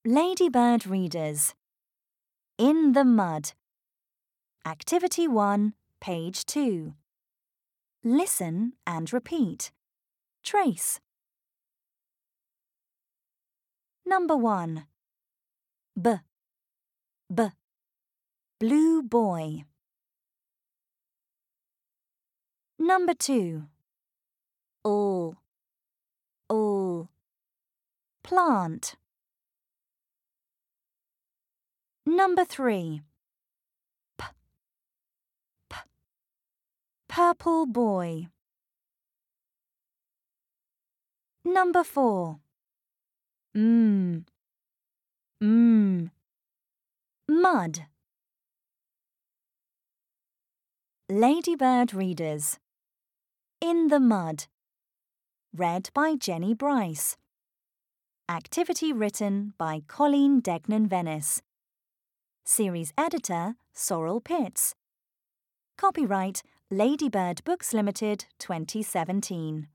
Ladybird readers. In the mud. Activity 1, page 2. Listen and repeat. Trace. Number 1. B. Blue boy. Number 2. All. Plant. Number 3. P. Purple boy. Number 4. Mud. Ladybird readers. In the mud. Read by Jenny Bryce. Activity written by Colleen Degnan-Venice. Series editor Sorrel Pitts. Copyright Ladybird Books Limited 2017.